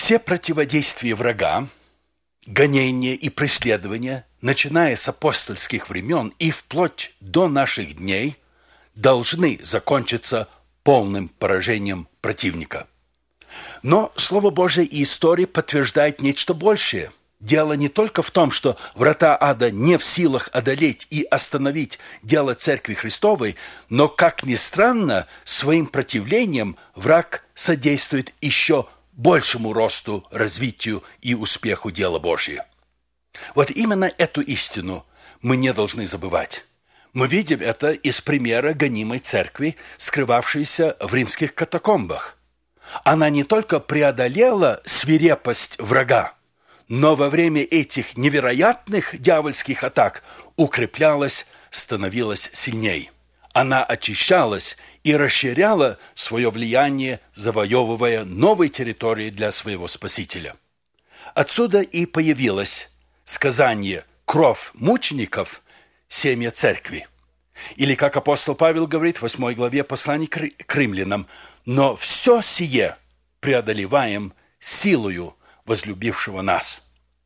Все противодействия врага, гонения и преследования, начиная с апостольских времен и вплоть до наших дней, должны закончиться полным поражением противника. Но Слово Божие и история подтверждает нечто большее. Дело не только в том, что врата ада не в силах одолеть и остановить дело Церкви Христовой, но, как ни странно, своим противлением враг содействует еще большему росту, развитию и успеху дела Божьего. Вот именно эту истину мы не должны забывать. Мы видим это из примера гонимой церкви, скрывавшейся в римских катакомбах. Она не только преодолела свирепость врага, но во время этих невероятных дьявольских атак укреплялась, становилась сильней. Она очищалась и расширяла свое влияние, завоевывая новые территории для своего Спасителя. Отсюда и появилось сказание «Кровь мучеников – семя церкви». Или, как апостол Павел говорит в 8 главе послания к римлянам, «Но все сие преодолеваем силою возлюбившего нас».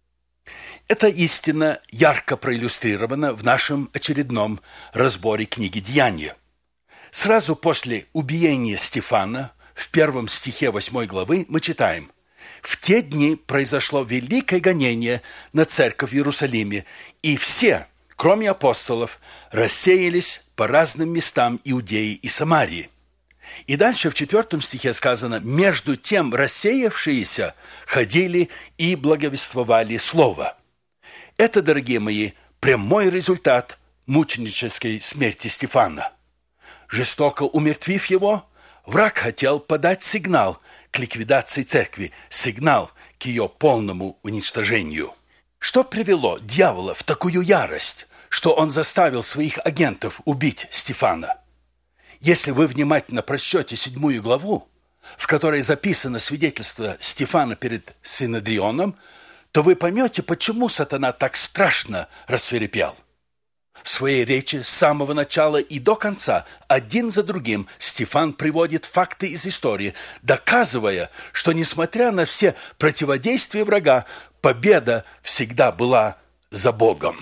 Эта истина ярко проиллюстрирована в нашем очередном разборе книги «Деяния». Сразу после убиения Стефана в 1 стихе 8 главы мы читаем: «В те дни произошло великое гонение на церковь в Иерусалиме, и все, кроме апостолов, рассеялись по разным местам Иудеи и Самарии». И дальше в 4 стихе сказано: «Между тем рассеявшиеся ходили и благовествовали слово». Это, дорогие мои, прямой результат мученической смерти Стефана. Жестоко умертвив его, враг хотел подать сигнал к ликвидации церкви, сигнал к ее полному уничтожению. Что привело дьявола в такую ярость, что он заставил своих агентов убить Стефана? Если вы внимательно прочтете 7 главу, в которой записано свидетельство Стефана перед Синедрионом, то вы поймете, почему сатана так страшно рассвирепел. В своей речи с самого начала и до конца, один за другим, Стефан приводит факты из истории, доказывая, что, несмотря на все противодействия врага, победа всегда была за Богом.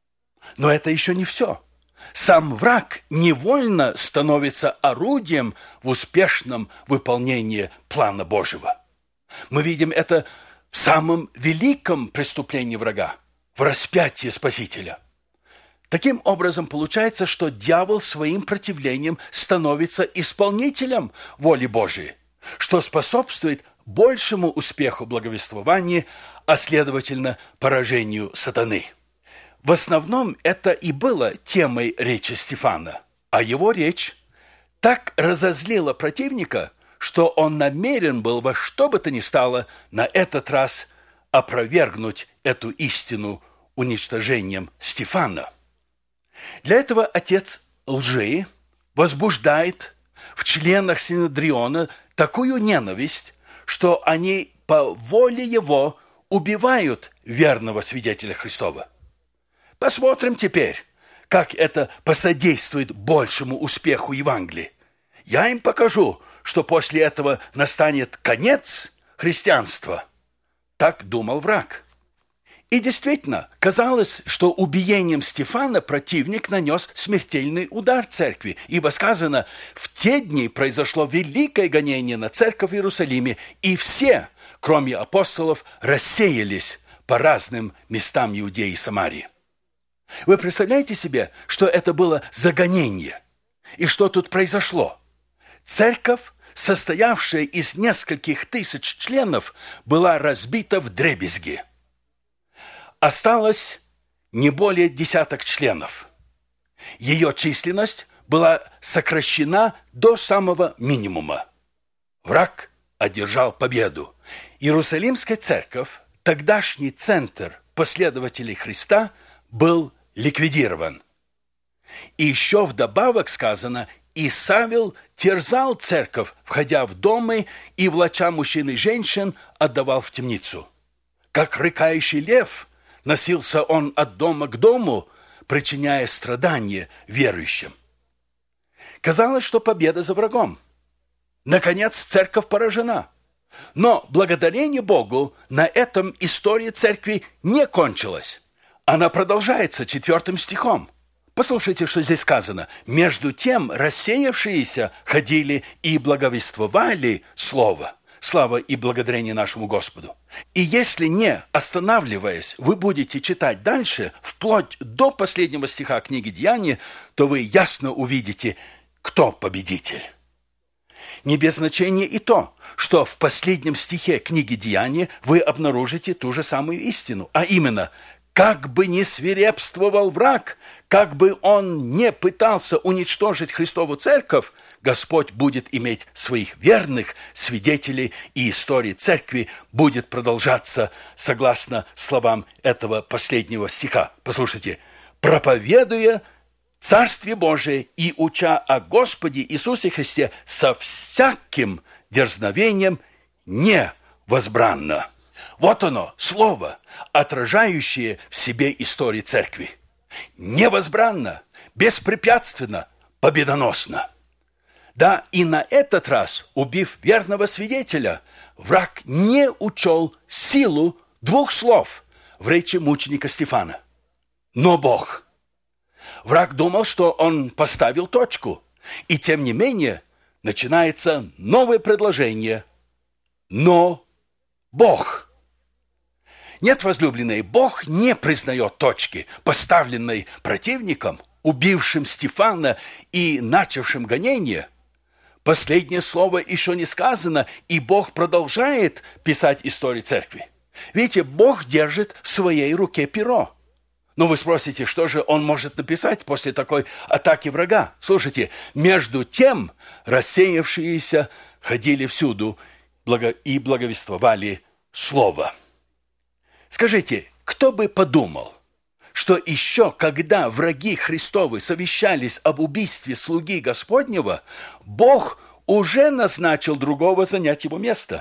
Но это еще не все. Сам враг невольно становится орудием в успешном выполнении плана Божьего. Мы видим это в самом великом преступлении врага, в распятии Спасителя. Таким образом, получается, что дьявол своим противлением становится исполнителем воли Божией, что способствует большему успеху благовествования, а следовательно, поражению сатаны. В основном это и было темой речи Стефана, а его речь так разозлила противника, что он намерен был во что бы то ни стало на этот раз опровергнуть эту истину уничтожением Стефана. Для этого отец лжи возбуждает в членах Синедриона такую ненависть, что они по воле его убивают верного свидетеля Христова. Посмотрим теперь, как это посодействует большему успеху Евангелия. Я им покажу, что после этого настанет конец христианства. Так думал враг. И действительно, казалось, что убиением Стефана противник нанес смертельный удар церкви, ибо сказано: «В те дни произошло великое гонение на церковь в Иерусалиме, и все, кроме апостолов, рассеялись по разным местам Иудеи и Самарии». Вы представляете себе, что это было за гонение? И что тут произошло? Церковь, состоявшая из нескольких тысяч членов, была разбита вдребезги. Осталось не более 10 членов. Ее численность была сокращена до самого минимума. Враг одержал победу. Иерусалимская церковь, тогдашний центр последователей Христа, был ликвидирован. И еще вдобавок сказано: «И Савел терзал церковь, входя в дома и, влача мужчин и женщин, отдавал в темницу. Как рыкающий лев носился он от дома к дому, причиняя страдания верующим». Казалось, что победа за врагом. Наконец, церковь поражена. Но благодарение Богу на этом история церкви не кончилась. Она продолжается 4 стихом. Послушайте, что здесь сказано. «Между тем рассеявшиеся ходили и благовествовали Слово». Слава и благодарение нашему Господу. И если не останавливаясь, вы будете читать дальше, вплоть до последнего стиха книги Деяния, то вы ясно увидите, кто победитель. Не без значения и то, что в последнем стихе книги Деяния вы обнаружите ту же самую истину, а именно, как бы ни свирепствовал враг, как бы он не пытался уничтожить Христову церковь, Господь будет иметь своих верных свидетелей, и история церкви будет продолжаться согласно словам этого последнего стиха. Послушайте. «Проповедуя Царствие Божие и уча о Господе Иисусе Христе со всяким дерзновением невозбранно». Вот оно, слово, отражающее в себе историю церкви. Невозбранно, беспрепятственно, победоносно. Да, и на этот раз, убив верного свидетеля, враг не учел силу 2 слов в речи мученика Стефана. Но Бог. Враг думал, что он поставил точку, и тем не менее начинается новое предложение. Но Бог. Нет, возлюбленные, Бог не признает точки, поставленной противником, убившим Стефана и начавшим гонение. Последнее слово еще не сказано, и Бог продолжает писать историю церкви. Видите, Бог держит в своей руке перо. Но вы спросите, что же он может написать после такой атаки врага? Слушайте, между тем рассеявшиеся ходили всюду и благовествовали Слово. Скажите, кто бы подумал, что еще когда враги Христовы совещались об убийстве слуги Господнего, Бог уже назначил другого занять его место.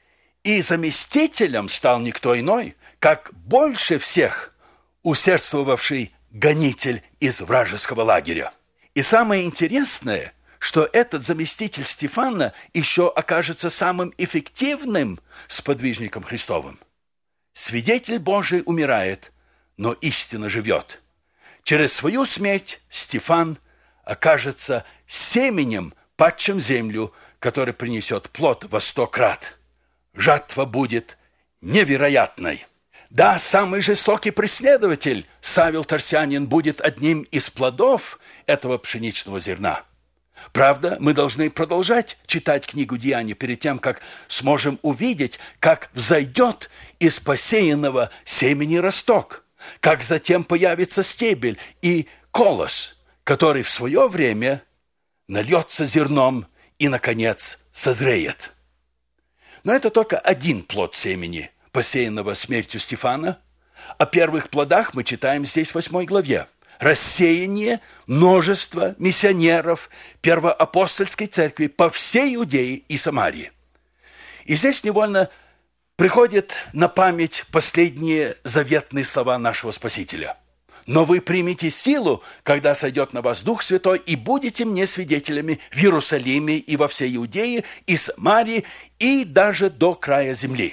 И заместителем стал никто иной, как больше всех усердствовавший гонитель из вражеского лагеря. И самое интересное, что этот заместитель Стефана еще окажется самым эффективным сподвижником Христовым. Свидетель Божий умирает, но истина живет. Через свою смерть Стефан окажется семенем, падшим в землю, который принесет плод во 100 крат. Жатва будет невероятной. Да, самый жестокий преследователь, Савел Тарсянин, будет одним из плодов этого пшеничного зерна. Правда, мы должны продолжать читать книгу Деяний перед тем, как сможем увидеть, как взойдет из посеянного семени росток, как затем появится стебель и колос, который в свое время нальется зерном и, наконец, созреет. Но это только один плод семени, посеянного смертью Стефана. О первых плодах мы читаем здесь в 8 главе. Рассеяние множества миссионеров первоапостольской церкви по всей Иудее и Самарии. И здесь невольно приходят на память последние заветные слова нашего Спасителя. «Но вы примете силу, когда сойдет на вас Дух Святой, и будете мне свидетелями в Иерусалиме и во всей Иудее и Самарии, и даже до края земли».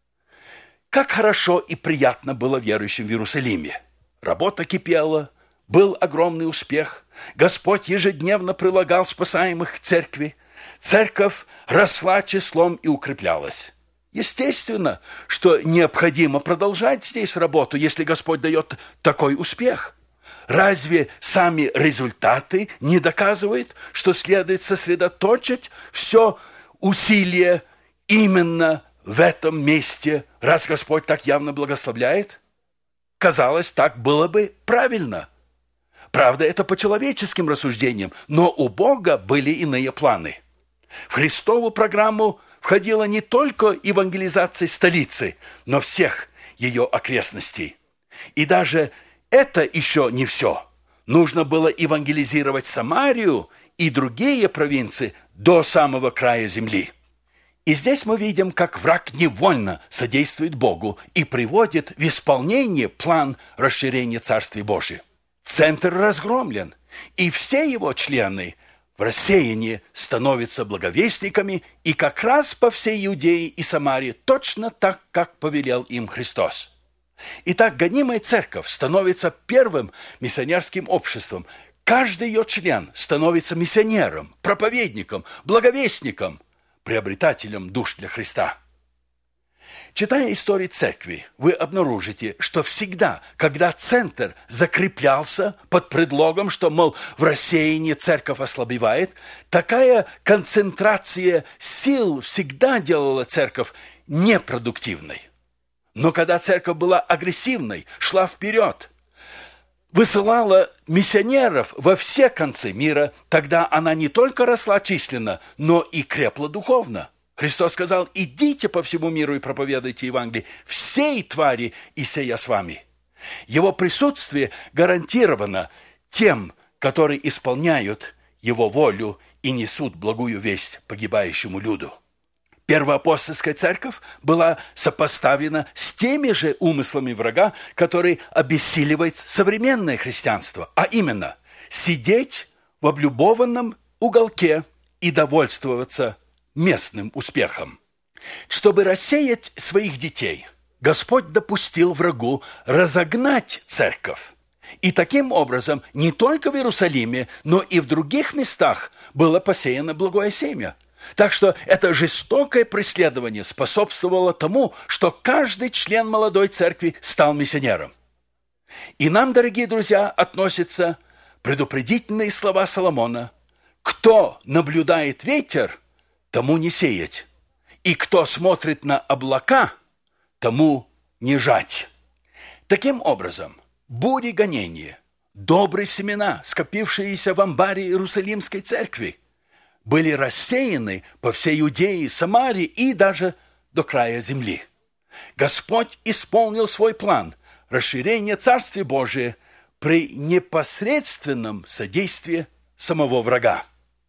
Как хорошо и приятно было верующим в Иерусалиме. Работа кипела, был огромный успех. Господь ежедневно прилагал спасаемых к церкви. Церковь росла числом и укреплялась. Естественно, что необходимо продолжать здесь работу, если Господь дает такой успех. Разве сами результаты не доказывают, что следует сосредоточить все усилие именно в этом месте, раз Господь так явно благословляет? Казалось, так было бы правильно. Правда, это по человеческим рассуждениям, но у Бога были иные планы. В Христову программу входила не только евангелизация столицы, но всех ее окрестностей. И даже это еще не все. Нужно было евангелизировать Самарию и другие провинции до самого края земли. И здесь мы видим, как враг невольно содействует Богу и приводит в исполнение план расширения Царствия Божия. Центр разгромлен, и все его члены в рассеянии становятся благовестниками, и как раз по всей Иудее и Самарии, точно так, как повелел им Христос. Итак, гонимая церковь становится первым миссионерским обществом. Каждый ее член становится миссионером, проповедником, благовестником, приобретателем душ для Христа. Читая истории церкви, вы обнаружите, что всегда, когда центр закреплялся под предлогом, что, мол, в рассеянии церковь ослабевает, такая концентрация сил всегда делала церковь непродуктивной. Но когда церковь была агрессивной, шла вперед, высылала миссионеров во все концы мира, тогда она не только росла численно, но и крепла духовно. Христос сказал: идите по всему миру и проповедуйте Евангелие всей твари, и сея с вами. Его присутствие гарантировано тем, которые исполняют Его волю и несут благую весть погибающему люду. Первоапостольская церковь была сопоставлена с теми же умыслами врага, которые обессиливает современное христианство, а именно сидеть в облюбованном уголке и довольствоваться местным успехом. Чтобы рассеять своих детей, Господь допустил врагу разогнать церковь. И таким образом не только в Иерусалиме, но и в других местах было посеяно благое семя. Так что это жестокое преследование способствовало тому, что каждый член молодой церкви стал миссионером. И нам, дорогие друзья, относятся предупредительные слова Соломона: «Кто наблюдает ветер, тому не сеять, и кто смотрит на облака, тому не жать». Таким образом, бури гонения, добрые семена, скопившиеся в амбаре Иерусалимской церкви, были рассеяны по всей Иудее, Самарии и даже до края земли. Господь исполнил свой план расширения Царствия Божия при непосредственном содействии самого врага.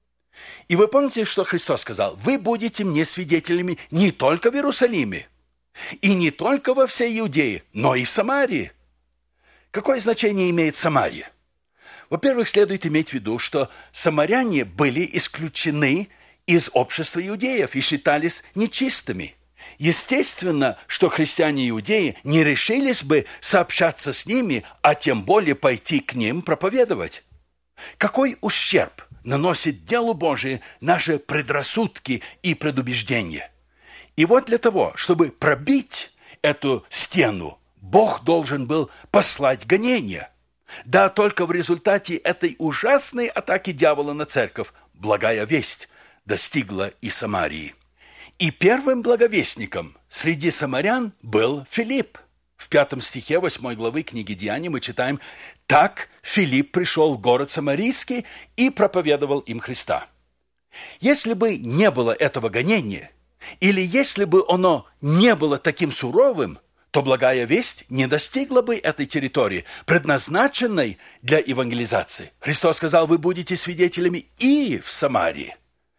И вы помните, что Христос сказал: «Вы будете мне свидетелями не только в Иерусалиме, и не только во всей Иудее, но и в Самарии». Какое значение имеет Самария? Во-первых, следует иметь в виду, что самаряне были исключены из общества иудеев и считались нечистыми. Естественно, что христиане-иудеи не решились бы сообщаться с ними, а тем более пойти к ним проповедовать. Какой ущерб наносит делу Божию наши предрассудки и предубеждения? И вот для того, чтобы пробить эту стену, Бог должен был послать гонение. Да, только в результате этой ужасной атаки дьявола на церковь благая весть достигла и Самарии. И первым благовестником среди самарян был Филипп. В 5 стихе 8 главы книги Деяний мы читаем: «Так Филипп пришел в город Самарийский и проповедовал им Христа». Если бы не было этого гонения, или если бы оно не было таким суровым, то благая весть не достигла бы этой территории, предназначенной для евангелизации. Христос сказал: «Вы будете свидетелями и в Самарии».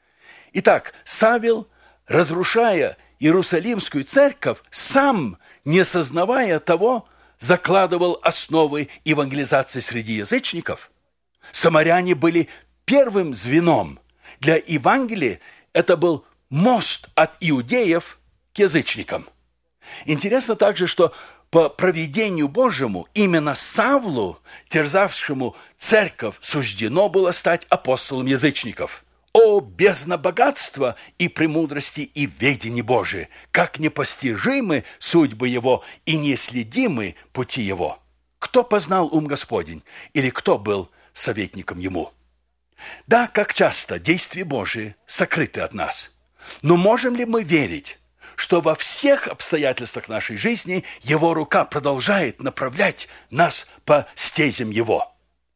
Итак, Савел, разрушая Иерусалимскую церковь, сам, не сознавая того, закладывал основы евангелизации среди язычников. Самаряне были первым звеном. Для Евангелия это был мост от иудеев к язычникам. Интересно также, что по провидению Божьему именно Савлу, терзавшему церковь, суждено было стать апостолом язычников. О, бездна богатства и премудрости и ведения Божие! Как непостижимы судьбы его и неследимы пути его! Кто познал ум Господень, или кто был советником ему? Да, как часто действия Божии сокрыты от нас. Но можем ли мы верить, что во всех обстоятельствах нашей жизни Его рука продолжает направлять нас по стезям Его?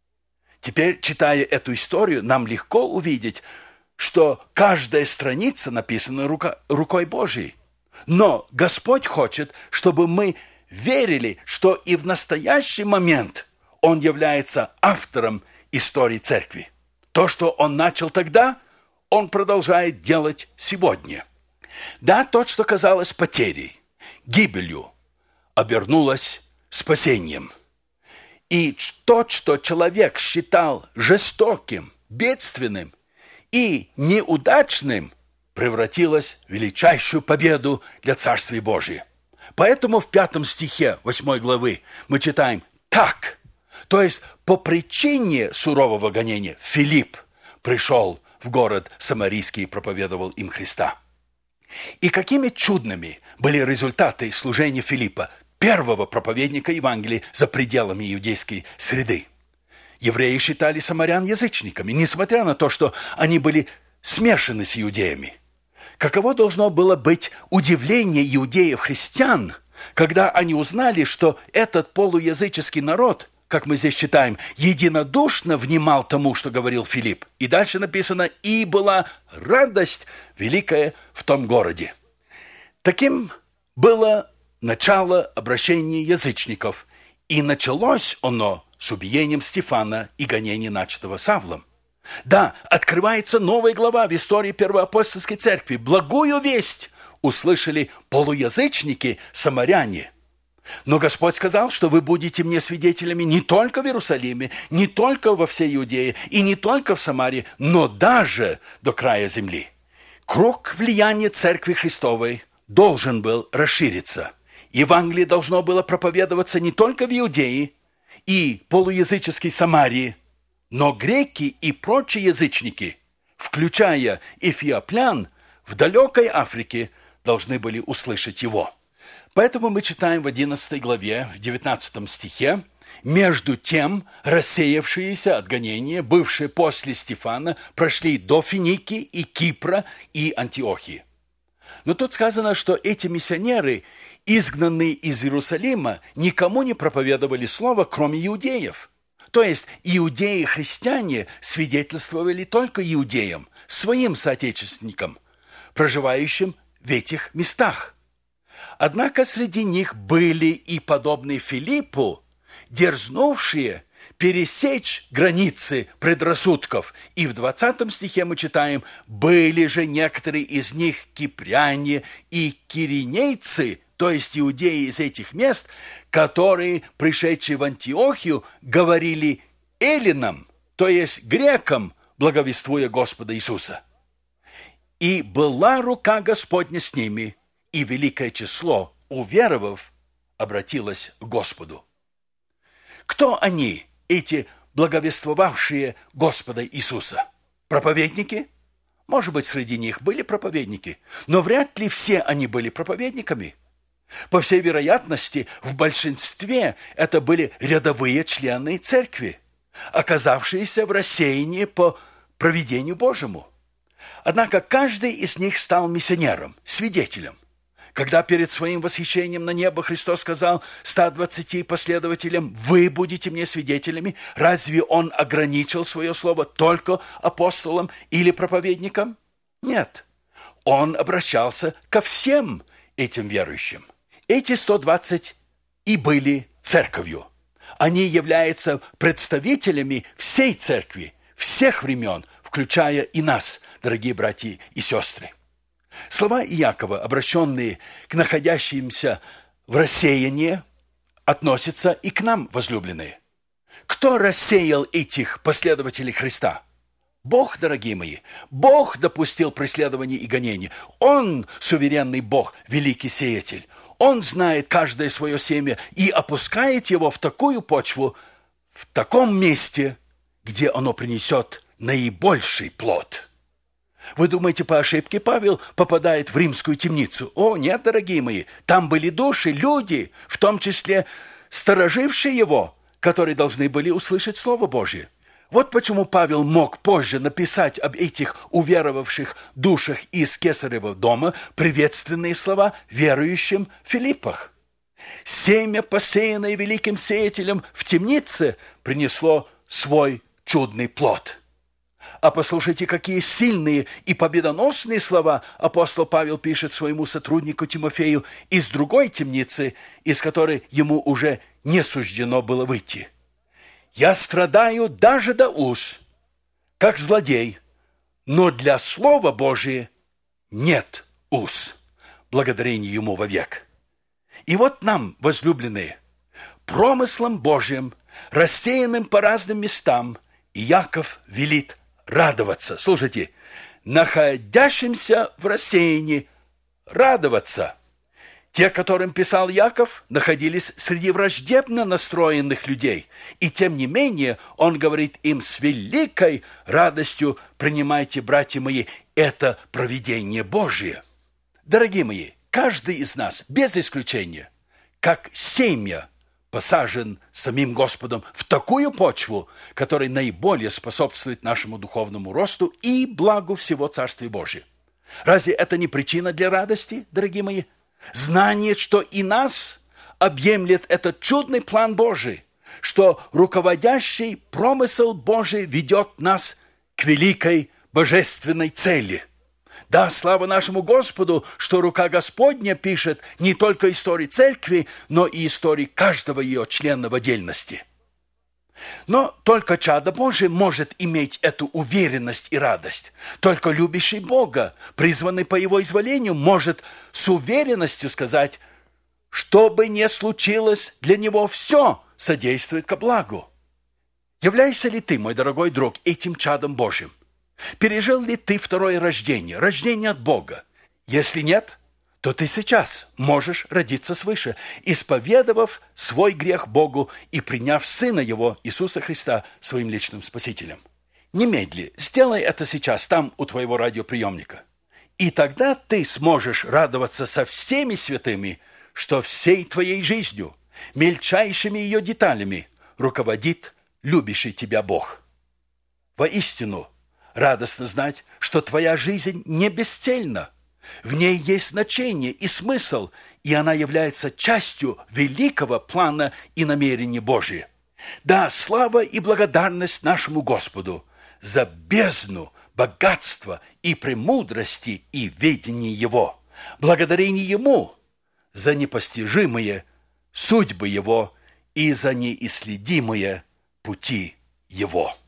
Теперь, читая эту историю, нам легко увидеть, что каждая страница написана рукой Божией. Но Господь хочет, чтобы мы верили, что и в настоящий момент Он является автором истории церкви. То, что Он начал тогда, Он продолжает делать сегодня. Да, то, что казалось потерей, гибелью, обернулось спасением. И то, что человек считал жестоким, бедственным, и неудачным превратилось в величайшую победу для Царствия Божия. Поэтому в 5 стихе 8 главы мы читаем «так». То есть по причине сурового гонения Филипп пришел в город Самарийский и проповедовал им Христа. И какими чудными были результаты служения Филиппа, первого проповедника Евангелия за пределами иудейской среды. Евреи считали самарян язычниками, несмотря на то, что они были смешаны с иудеями. Каково должно было быть удивление иудеев-христиан, когда они узнали, что этот полуязыческий народ, как мы здесь читаем, единодушно внимал тому, что говорил Филипп. И дальше написано «и была радость великая в том городе». Таким было начало обращения язычников, и началось оно с убиением Стефана и гонения, начатого Савлом. Да, открывается новая глава в истории Первоапостольской церкви. Благую весть услышали полуязычники, самаряне. Но Господь сказал, что вы будете мне свидетелями не только в Иерусалиме, не только во всей Иудее и не только в Самарии, но даже до края земли. Круг влияния Церкви Христовой должен был расшириться. Евангелие должно было проповедоваться не только в Иудее и полуязыческой Самарии, но греки и прочие язычники, включая эфиоплян, в далекой Африке должны были услышать его. Поэтому мы читаем в 11 главе, в 19 стихе, «Между тем рассеявшиеся от гонения, бывшие после Стефана, прошли до Финики и Кипра и Антиохии». Но тут сказано, что эти миссионеры, изгнанные из Иерусалима, никому не проповедовали слово, кроме иудеев. То есть иудеи-христиане свидетельствовали только иудеям, своим соотечественникам, проживающим в этих местах. Однако среди них были и подобные Филиппу, дерзнувшие пересечь границы предрассудков. И в 20 стихе мы читаем: «Были же некоторые из них кипряне и киринейцы», то есть иудеи из этих мест, которые, пришедшие в Антиохию, говорили эллинам, то есть грекам, благовествуя Господа Иисуса. «И была рука Господня с ними, и великое число, уверовав, обратилось к Господу». Кто они, эти благовествовавшие Господа Иисуса? Проповедники? Может быть, среди них были проповедники, но вряд ли все они были проповедниками. По всей вероятности, в большинстве это были рядовые члены церкви, оказавшиеся в рассеянии по провидению Божьему. Однако каждый из них стал миссионером, свидетелем. Когда перед своим восхищением на небо Христос сказал 120 последователям: «Вы будете мне свидетелями», разве Он ограничил свое слово только апостолам или проповедникам? Нет. Он обращался ко всем этим верующим. Эти 120 и были церковью. Они являются представителями всей церкви, всех времен, включая и нас, дорогие братья и сестры. Слова Иакова, обращенные к находящимся в рассеянии, относятся и к нам, возлюбленные. Кто рассеял этих последователей Христа? Бог, дорогие мои. Бог допустил преследование и гонение. Он, суверенный Бог, великий сеятель. Он знает каждое свое семя и опускает его в такую почву, в таком месте, где оно принесет наибольший плод. Вы думаете, по ошибке Павел попадает в римскую темницу? О, нет, дорогие мои, там были души, люди, в том числе сторожившие его, которые должны были услышать Слово Божье. Вот почему Павел мог позже написать об этих уверовавших душах из Кесарева дома приветственные слова верующим в Филиппах. «Семя, посеянное великим сеятелем в темнице, принесло свой чудный плод». А послушайте, какие сильные и победоносные слова апостол Павел пишет своему сотруднику Тимофею из другой темницы, из которой ему уже не суждено было выйти. «Я страдаю даже до уз, как злодей, но для Слова Божия нет уз, благодарение Ему вовек». И вот нам, возлюбленные, промыслом Божьим, рассеянным по разным местам, Иаков велит радоваться. Слушайте, находящимся в рассеянии радоваться. Те, которым писал Яков, находились среди враждебно настроенных людей. И тем не менее, он говорит им с великой радостью: принимайте, братья мои, это провидение Божие. Дорогие мои, каждый из нас, без исключения, как семя, посажен самим Господом в такую почву, которая наиболее способствует нашему духовному росту и благу всего Царствия Божия. Разве это не причина для радости, дорогие мои? Знание, что и нас объемлет этот чудный план Божий, что руководящий промысел Божий ведет нас к великой божественной цели. Да, слава нашему Господу, что рука Господня пишет не только истории церкви, но и истории каждого ее члена в отдельности. Но только чадо Божие может иметь эту уверенность и радость. Только любящий Бога, призванный по Его изволению, может с уверенностью сказать: что бы ни случилось, для него все содействует ко благу. Являешься ли ты, мой дорогой друг, этим чадом Божьим? Пережил ли ты второе рождение, рождение от Бога? Если нет, то ты сейчас можешь родиться свыше, исповедовав свой грех Богу и приняв Сына Его, Иисуса Христа, своим личным Спасителем. Немедли, сделай это сейчас там, у твоего радиоприемника. И тогда ты сможешь радоваться со всеми святыми, что всей твоей жизнью, мельчайшими ее деталями, руководит любящий тебя Бог. Воистину, радостно знать, что твоя жизнь не бесцельна. В ней есть значение и смысл, и она является частью великого плана и намерения Божия. Да, слава и благодарность нашему Господу за бездну, богатство и премудрости и ведение Его. Благодарение Ему за непостижимые судьбы Его и за неисследимые пути Его.